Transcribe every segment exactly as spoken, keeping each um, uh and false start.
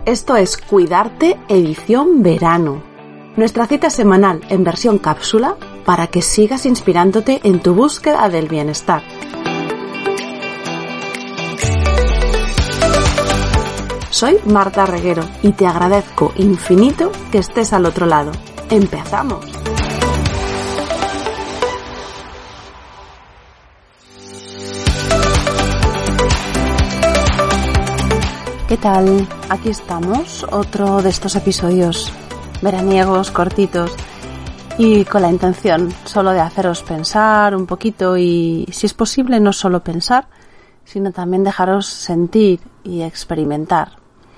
Esto es Cuidarte edición verano. Nuestra cita semanal en versión cápsula para que sigas inspirándote en tu búsqueda del bienestar. Soy Marta Reguero y te agradezco infinito que estés al otro lado. ¡Empezamos! ¿Qué tal? Aquí estamos, otro de estos episodios veraniegos, cortitos y con la intención solo de haceros pensar un poquito y, si es posible, no solo pensar, sino también dejaros sentir y experimentar.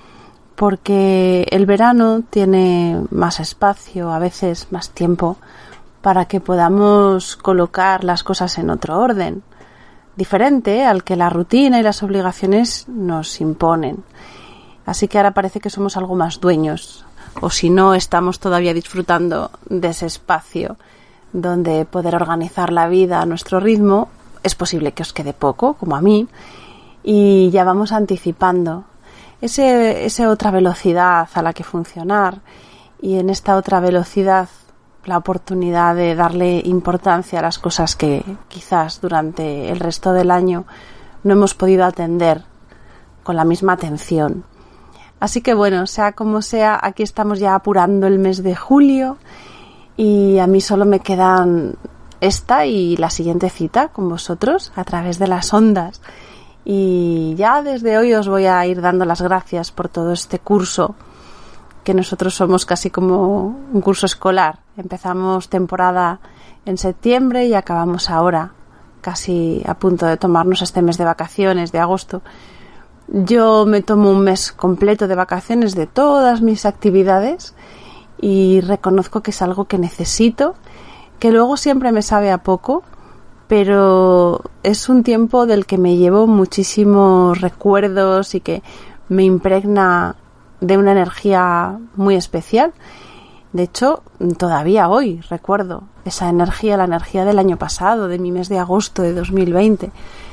Porque el verano tiene más espacio, a veces más tiempo, para que podamos colocar las cosas en otro orden, diferente al que la rutina y las obligaciones nos imponen. Así que ahora parece que somos algo más dueños, o si no, estamos todavía disfrutando de ese espacio donde poder organizar la vida a nuestro ritmo. Es posible que os quede poco, como a mí, y ya vamos anticipando ese, esa otra velocidad a la que funcionar, y en esta otra velocidad la oportunidad de darle importancia a las cosas que quizás durante el resto del año no hemos podido atender con la misma atención. Así que bueno, sea como sea, aquí estamos ya apurando el mes de julio y a mí solo me quedan esta y la siguiente cita con vosotros a través de las ondas. Y ya desde hoy os voy a ir dando las gracias por todo este curso, que nosotros somos casi como un curso escolar. Empezamos temporada en septiembre y acabamos ahora, casi a punto de tomarnos este mes de vacaciones de agosto. Yo me tomo un mes completo de vacaciones de todas mis actividades y reconozco que es algo que necesito, que luego siempre me sabe a poco, pero es un tiempo del que me llevo muchísimos recuerdos y que me impregna de una energía muy especial. De hecho, todavía hoy recuerdo esa energía, la energía del año pasado, de mi mes de agosto de dos mil veinte.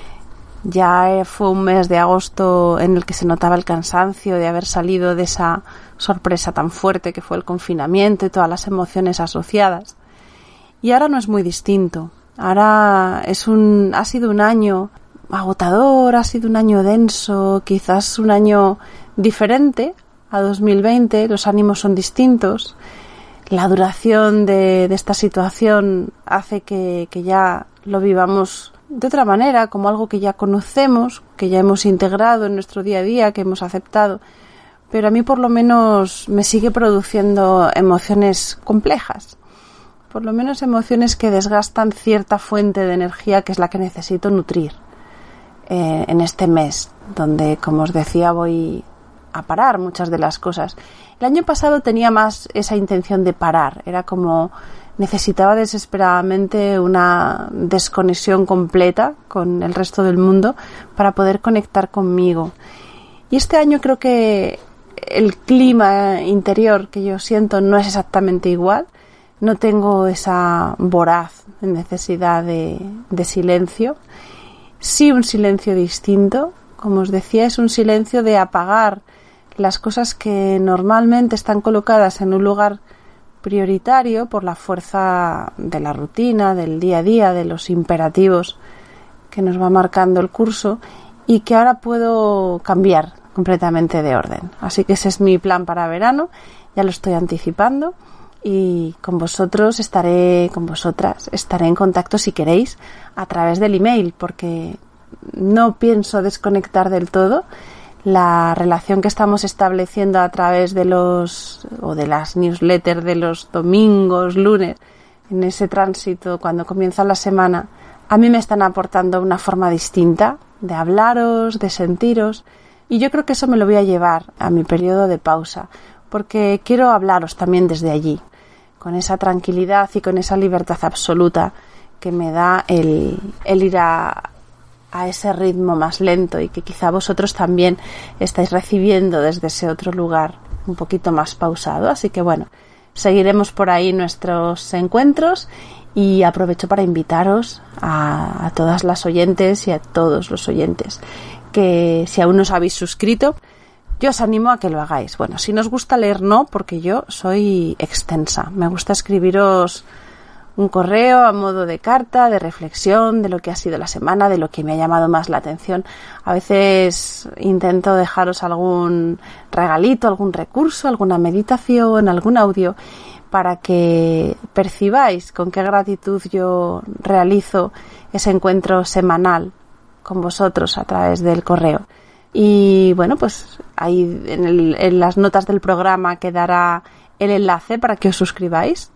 Ya fue un mes de agosto en el que se notaba el cansancio de haber salido de esa sorpresa tan fuerte que fue el confinamiento y todas las emociones asociadas. Y ahora no es muy distinto. Ahora es un, ha sido un año agotador, ha sido un año denso, quizás un año diferente a dos mil veinte. Los ánimos son distintos. La duración de, de esta situación hace que, que ya lo vivamos de otra manera, como algo que ya conocemos, que ya hemos integrado en nuestro día a día, que hemos aceptado, pero a mí por lo menos me sigue produciendo emociones complejas, por lo menos emociones que desgastan cierta fuente de energía que es la que necesito nutrir eh, en este mes, donde, como os decía, voy a parar muchas de las cosas. El año pasado tenía más esa intención de parar, era como necesitaba desesperadamente una desconexión completa con el resto del mundo para poder conectar conmigo. Y este año creo que el clima interior que yo siento no es exactamente igual. No tengo esa voraz necesidad de, de silencio. Sí, un silencio distinto. Como os decía, es un silencio de apagar las cosas que normalmente están colocadas en un lugar prioritario por la fuerza de la rutina, del día a día, de los imperativos que nos va marcando el curso, y que ahora puedo cambiar completamente de orden. Así que ese es mi plan para verano, ya lo estoy anticipando, y con vosotros estaré, con vosotras, estaré en contacto si queréis a través del email, porque no pienso desconectar del todo. La relación que estamos estableciendo a través de los o de las newsletters de los domingos, lunes, en ese tránsito cuando comienza la semana, a mí me están aportando una forma distinta de hablaros, de sentiros, y yo creo que eso me lo voy a llevar a mi periodo de pausa, porque quiero hablaros también desde allí, con esa tranquilidad y con esa libertad absoluta que me da el, el ir a a ese ritmo más lento, y que quizá vosotros también estáis recibiendo desde ese otro lugar un poquito más pausado. Así que bueno, seguiremos por ahí nuestros encuentros, y aprovecho para invitaros a, a todas las oyentes y a todos los oyentes que, si aún no os habéis suscrito, Yo os animo a que lo hagáis. Bueno, si nos gusta leer, no, porque yo soy extensa. Me gusta escribiros un correo a modo de carta, de reflexión, de lo que ha sido la semana, de lo que me ha llamado más la atención. A veces intento dejaros algún regalito, algún recurso, alguna meditación, algún audio, para que percibáis con qué gratitud yo realizo ese encuentro semanal con vosotros a través del correo. Y bueno, pues ahí en, el, en las notas del programa quedará el enlace para que os suscribáis.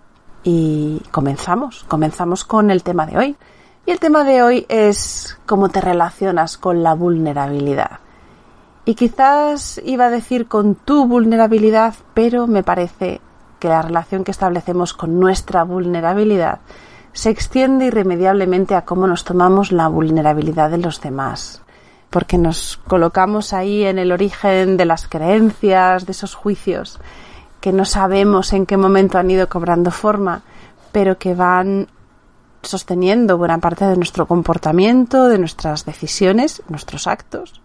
Y comenzamos, comenzamos con el tema de hoy. Y el tema de hoy es cómo te relacionas con la vulnerabilidad. Y quizás iba a decir con tu vulnerabilidad, pero me parece que la relación que establecemos con nuestra vulnerabilidad se extiende irremediablemente a cómo nos tomamos la vulnerabilidad de los demás. Porque nos colocamos ahí en el origen de las creencias, de esos juicios que no sabemos en qué momento han ido cobrando forma, pero que van sosteniendo buena parte de nuestro comportamiento, de nuestras decisiones, nuestros actos.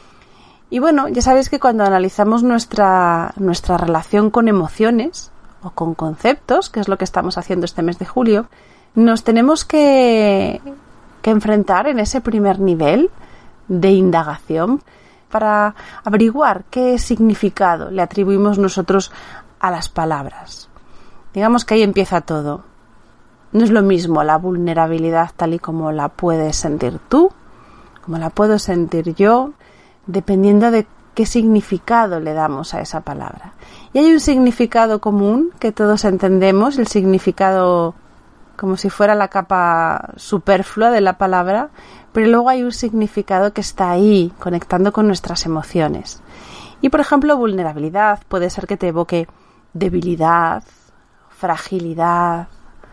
Y bueno, ya sabéis que cuando analizamos nuestra, nuestra relación con emociones o con conceptos, que es lo que estamos haciendo este mes de julio, nos tenemos que, que enfrentar en ese primer nivel de indagación para averiguar qué significado le atribuimos nosotros a las palabras. Digamos que ahí empieza todo. No es lo mismo la vulnerabilidad tal y como la puedes sentir tú, como la puedo sentir yo, dependiendo de qué significado le damos a esa palabra. Y hay un significado común que todos entendemos, el significado como si fuera la capa superflua de la palabra, pero luego hay un significado que está ahí, conectando con nuestras emociones. Y por ejemplo, vulnerabilidad puede ser que te evoque debilidad, fragilidad.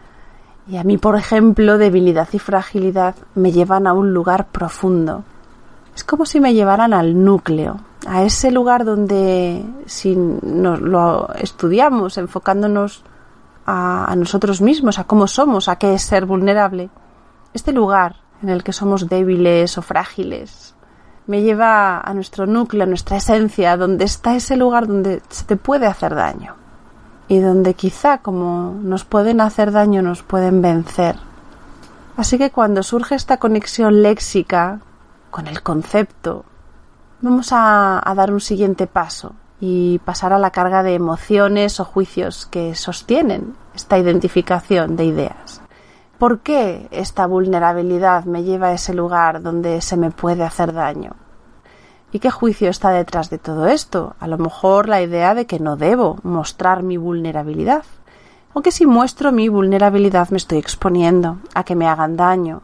Y a mí, por ejemplo, debilidad y fragilidad me llevan a un lugar profundo. Es como si me llevaran al núcleo, a ese lugar donde, si nos lo estudiamos enfocándonos a, a nosotros mismos, a cómo somos, a qué es ser vulnerable, este lugar en el que somos débiles o frágiles me lleva a nuestro núcleo, a nuestra esencia, donde está ese lugar donde se te puede hacer daño y donde quizá como nos pueden hacer daño nos pueden vencer. Así que cuando surge esta conexión léxica con el concepto, vamos a, a dar un siguiente paso y pasar a la carga de emociones o juicios que sostienen esta identificación de ideas. ¿Por qué esta vulnerabilidad me lleva a ese lugar donde se me puede hacer daño? ¿Y qué juicio está detrás de todo esto? A lo mejor la idea de que no debo mostrar mi vulnerabilidad. Aunque si muestro mi vulnerabilidad me estoy exponiendo a que me hagan daño.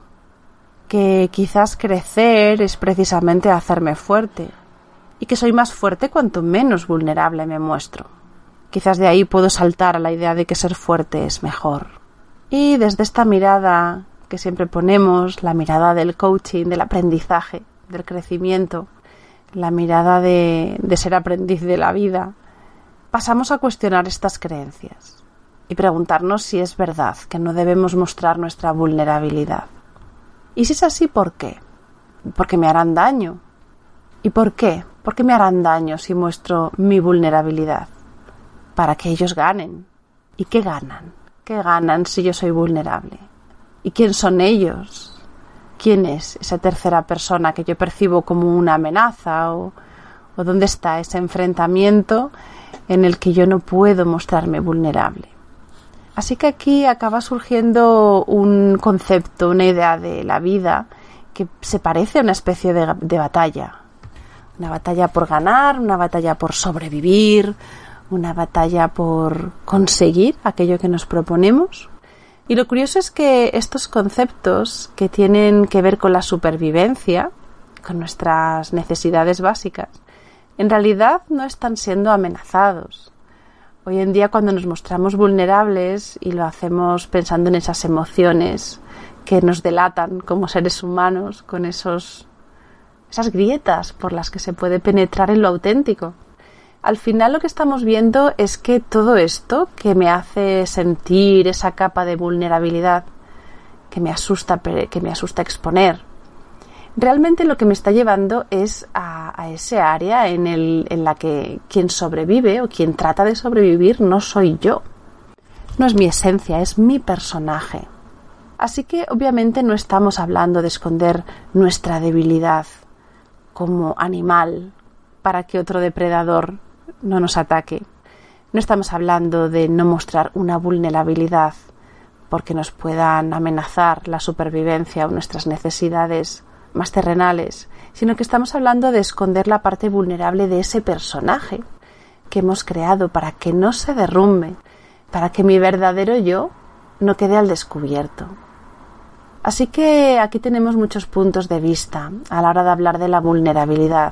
Que quizás crecer es precisamente hacerme fuerte. Y que soy más fuerte cuanto menos vulnerable me muestro. Quizás de ahí puedo saltar a la idea de que ser fuerte es mejor. Y desde esta mirada que siempre ponemos, la mirada del coaching, del aprendizaje, del crecimiento, la mirada de, de ser aprendiz de la vida, pasamos a cuestionar estas creencias y preguntarnos si es verdad que no debemos mostrar nuestra vulnerabilidad. Y si es así, ¿por qué? Porque me harán daño. ¿Y por qué? ¿Por qué me harán daño si muestro mi vulnerabilidad? Para que ellos ganen. ¿Y qué ganan? ¿Qué ganan si yo soy vulnerable? ¿Y quién son ellos? ¿Quién es esa tercera persona que yo percibo como una amenaza? ¿O, o dónde está ese enfrentamiento en el que yo no puedo mostrarme vulnerable? Así que aquí acaba surgiendo un concepto, una idea de la vida que se parece a una especie de, de batalla. Una batalla por ganar, una batalla por sobrevivir, una batalla por conseguir aquello que nos proponemos. Y lo curioso es que estos conceptos que tienen que ver con la supervivencia, con nuestras necesidades básicas, en realidad no están siendo amenazados. Hoy en día, cuando nos mostramos vulnerables y lo hacemos pensando en esas emociones que nos delatan como seres humanos, con esos, esas grietas por las que se puede penetrar en lo auténtico, al final lo que estamos viendo es que todo esto que me hace sentir esa capa de vulnerabilidad, que me asusta, que me asusta exponer, realmente lo que me está llevando es a, a ese área en, el, en la que quien sobrevive o quien trata de sobrevivir no soy yo. No es mi esencia, es mi personaje. Así que obviamente no estamos hablando de esconder nuestra debilidad como animal para que otro depredador no nos ataque. No estamos hablando de no mostrar una vulnerabilidad porque nos puedan amenazar la supervivencia o nuestras necesidades más terrenales, sino que estamos hablando de esconder la parte vulnerable de ese personaje que hemos creado para que no se derrumbe, para que mi verdadero yo no quede al descubierto. Así que aquí tenemos muchos puntos de vista a la hora de hablar de la vulnerabilidad.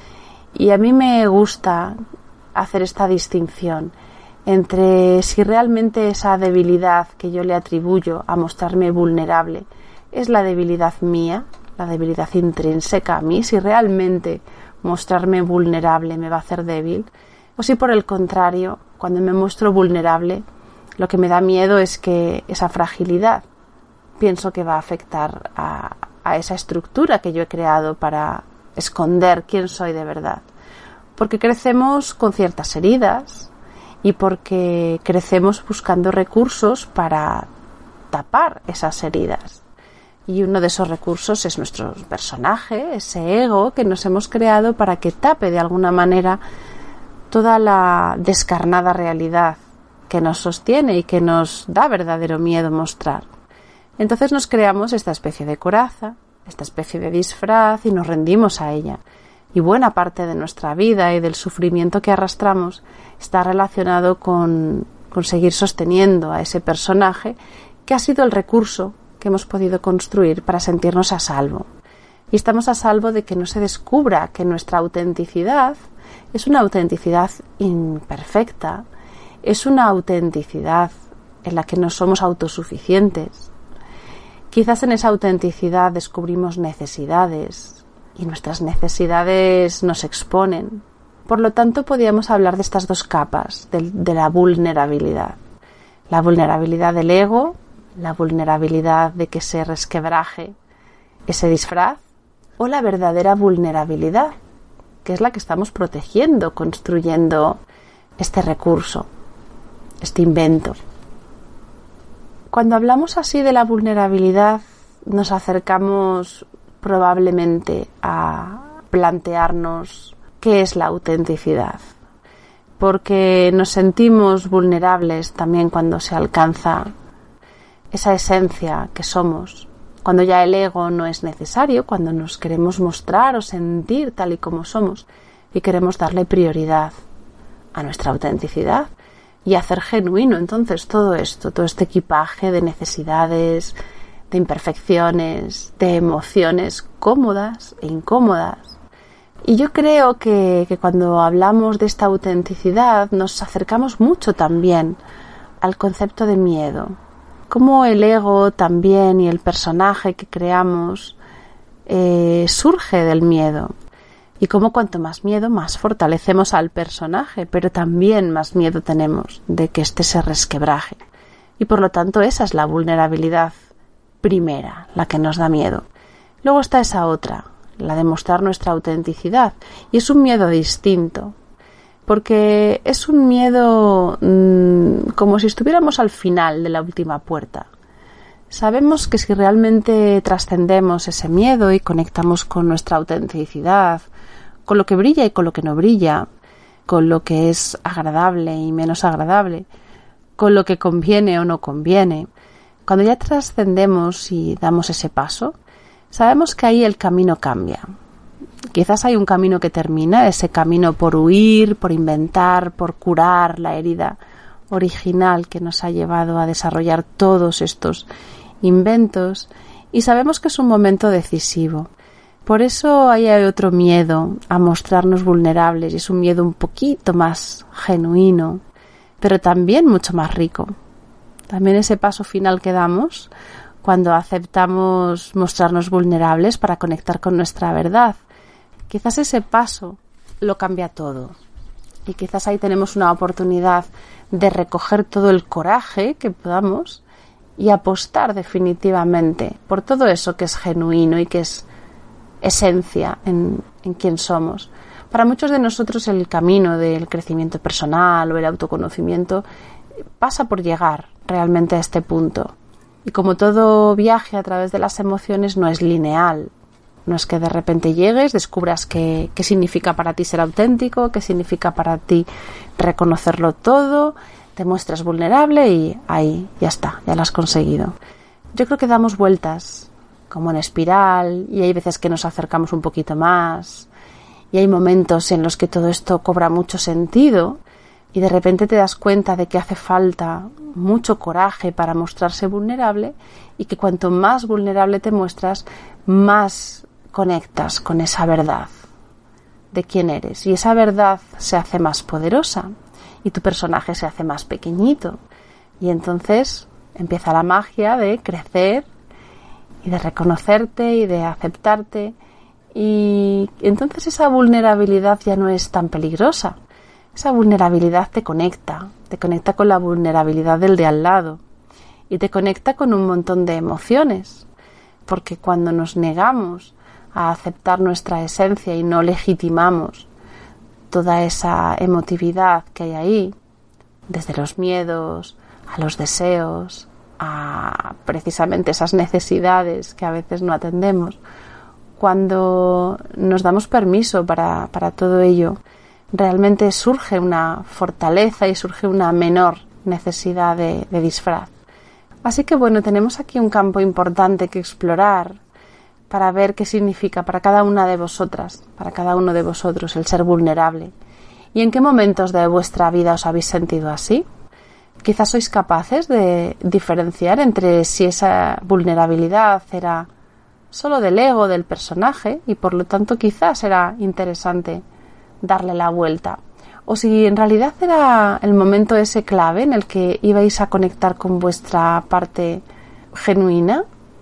Y a mí me gusta hacer esta distinción entre si realmente esa debilidad que yo le atribuyo a mostrarme vulnerable es la debilidad mía, la debilidad intrínseca a mí, si realmente mostrarme vulnerable me va a hacer débil, o si por el contrario, cuando me muestro vulnerable, lo que me da miedo es que esa fragilidad pienso que va a afectar a, a esa estructura que yo he creado para esconder quién soy de verdad. Porque crecemos con ciertas heridas y porque crecemos buscando recursos para tapar esas heridas. Y uno de esos recursos es nuestro personaje, ese ego que nos hemos creado para que tape de alguna manera toda la descarnada realidad que nos sostiene y que nos da verdadero miedo mostrar. Entonces nos creamos esta especie de coraza, esta especie de disfraz y nos rendimos a ella. Y buena parte de nuestra vida y del sufrimiento que arrastramos está relacionado con, con seguir sosteniendo a ese personaje que ha sido el recurso que hemos podido construir para sentirnos a salvo. Y estamos a salvo de que no se descubra que nuestra autenticidad es una autenticidad imperfecta, es una autenticidad en la que no somos autosuficientes. Quizás en esa autenticidad descubrimos necesidades y nuestras necesidades nos exponen. Por lo tanto, podríamos hablar de estas dos capas de, de la vulnerabilidad. La vulnerabilidad del ego, la vulnerabilidad de que se resquebraje ese disfraz, o la verdadera vulnerabilidad, que es la que estamos protegiendo, construyendo este recurso, este invento. Cuando hablamos así de la vulnerabilidad, nos acercamos probablemente a plantearnos qué es la autenticidad, porque nos sentimos vulnerables también cuando se alcanza esa esencia que somos, cuando ya el ego no es necesario, cuando nos queremos mostrar o sentir tal y como somos y queremos darle prioridad a nuestra autenticidad y hacer genuino entonces todo esto, todo este equipaje de necesidades, de imperfecciones, de emociones cómodas e incómodas. Y yo creo que, que cuando hablamos de esta autenticidad nos acercamos mucho también al concepto de miedo. Cómo el ego también y el personaje que creamos eh, surge del miedo. Y cómo cuanto más miedo, más fortalecemos al personaje, pero también más miedo tenemos de que éste se resquebraje. Y por lo tanto esa es la vulnerabilidad primera, la que nos da miedo. Luego está esa otra, la de mostrar nuestra autenticidad. Y es un miedo distinto, porque es un miedo mmm, como si estuviéramos al final de la última puerta. Sabemos que si realmente trascendemos ese miedo y conectamos con nuestra autenticidad, con lo que brilla y con lo que no brilla, con lo que es agradable y menos agradable, con lo que conviene o no conviene, cuando ya trascendemos y damos ese paso, sabemos que ahí el camino cambia. Quizás hay un camino que termina, ese camino por huir, por inventar, por curar la herida original que nos ha llevado a desarrollar todos estos inventos, y sabemos que es un momento decisivo. Por eso ahí hay otro miedo a mostrarnos vulnerables, y es un miedo un poquito más genuino, pero también mucho más rico. También ese paso final que damos cuando aceptamos mostrarnos vulnerables para conectar con nuestra verdad. Quizás ese paso lo cambia todo. Y quizás ahí tenemos una oportunidad de recoger todo el coraje que podamos y apostar definitivamente por todo eso que es genuino y que es esencia en, en quién somos. Para muchos de nosotros el camino del crecimiento personal o el autoconocimiento pasa por llegar realmente a este punto. Y como todo viaje a través de las emociones no es lineal. No es que de repente llegues, descubras qué, qué significa para ti ser auténtico, qué significa para ti reconocerlo todo, te muestras vulnerable y ahí ya está, ya lo has conseguido. Yo creo que damos vueltas como en espiral y hay veces que nos acercamos un poquito más y hay momentos en los que todo esto cobra mucho sentido y de repente te das cuenta de que hace falta mucho coraje para mostrarse vulnerable y que cuanto más vulnerable te muestras, más conectas con esa verdad de quién eres y esa verdad se hace más poderosa y tu personaje se hace más pequeñito y entonces empieza la magia de crecer y de reconocerte y de aceptarte y entonces esa vulnerabilidad ya no es tan peligrosa. Esa vulnerabilidad te conecta, te conecta con la vulnerabilidad del de al lado y te conecta con un montón de emociones porque cuando nos negamos a aceptar nuestra esencia y no legitimamos toda esa emotividad que hay ahí, desde los miedos a los deseos, a precisamente esas necesidades que a veces no atendemos, cuando nos damos permiso para, para todo ello, realmente surge una fortaleza y surge una menor necesidad de, de disfraz. Así que bueno, tenemos aquí un campo importante que explorar para ver qué significa para cada una de vosotras, para cada uno de vosotros el ser vulnerable. ¿Y en qué momentos de vuestra vida os habéis sentido así? Quizás sois capaces de diferenciar entre si esa vulnerabilidad era solo del ego del personaje y por lo tanto quizás era interesante darle la vuelta. O si en realidad era el momento ese clave en el que ibais a conectar con vuestra parte genuina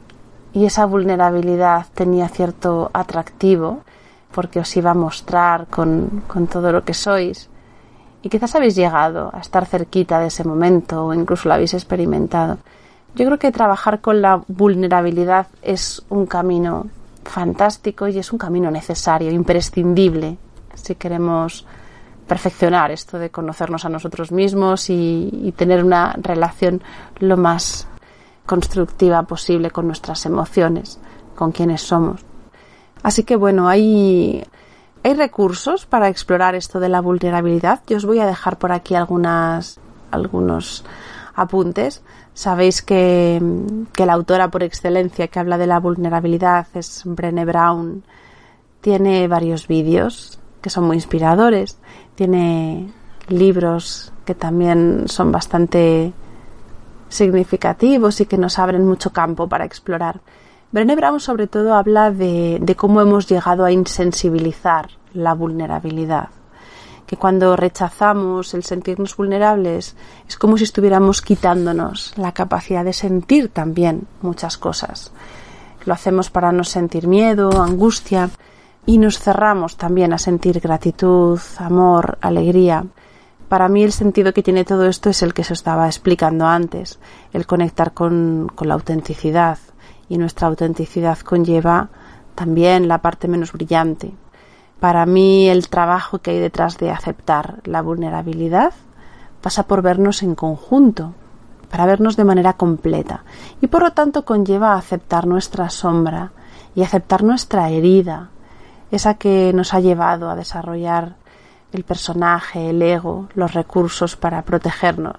y esa vulnerabilidad tenía cierto atractivo porque os iba a mostrar con, con todo lo que sois y quizás habéis llegado a estar cerquita de ese momento o incluso lo habéis experimentado. Yo creo que trabajar con la vulnerabilidad es un camino fantástico y es un camino necesario, imprescindible, si queremos perfeccionar esto de conocernos a nosotros mismos y, y tener una relación lo más constructiva posible con nuestras emociones, con quienes somos. Así que bueno, hay, hay recursos para explorar esto de la vulnerabilidad. Yo os voy a dejar por aquí algunas, algunos apuntes. Sabéis que, que la autora por excelencia que habla de la vulnerabilidad es Brené Brown. Tiene varios vídeos que son muy inspiradores. Tiene libros que también son bastante significativos y que nos abren mucho campo para explorar. Brené Brown sobre todo habla de, de cómo hemos llegado a insensibilizar la vulnerabilidad. Que cuando rechazamos el sentirnos vulnerables es como si estuviéramos quitándonos la capacidad de sentir también muchas cosas. Lo hacemos para no sentir miedo, angustia y nos cerramos también a sentir gratitud, amor, alegría. Para mí el sentido que tiene todo esto es el que se estaba explicando antes, el conectar con, con la autenticidad y nuestra autenticidad conlleva también la parte menos brillante. Para mí el trabajo que hay detrás de aceptar la vulnerabilidad pasa por vernos en conjunto, para vernos de manera completa y por lo tanto conlleva aceptar nuestra sombra y aceptar nuestra herida, esa que nos ha llevado a desarrollar el personaje, el ego, los recursos para protegernos.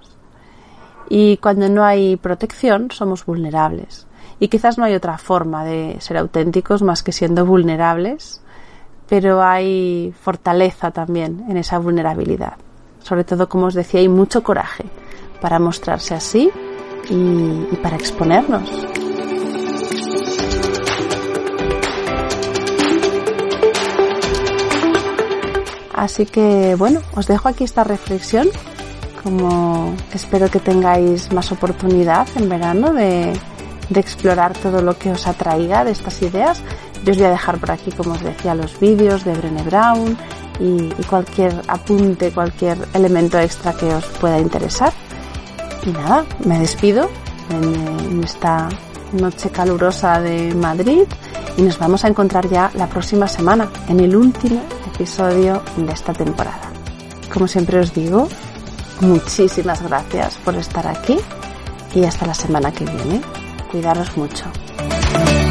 Y cuando no hay protección somos vulnerables y quizás no hay otra forma de ser auténticos más que siendo vulnerables, pero hay fortaleza también en esa vulnerabilidad. Sobre todo, como os decía, hay mucho coraje para mostrarse así y, y para exponernos. Así que, bueno, os dejo aquí esta reflexión, como espero que tengáis más oportunidad en verano de, de explorar todo lo que os atraiga de estas ideas. Yo os voy a dejar por aquí, como os decía, los vídeos de Brené Brown y, y cualquier apunte, cualquier elemento extra que os pueda interesar. Y nada, me despido en, en, esta, noche calurosa de Madrid y nos vamos a encontrar ya la próxima semana en el último episodio de esta temporada. Como siempre os digo, muchísimas gracias por estar aquí y hasta la semana que viene. Cuidaros mucho.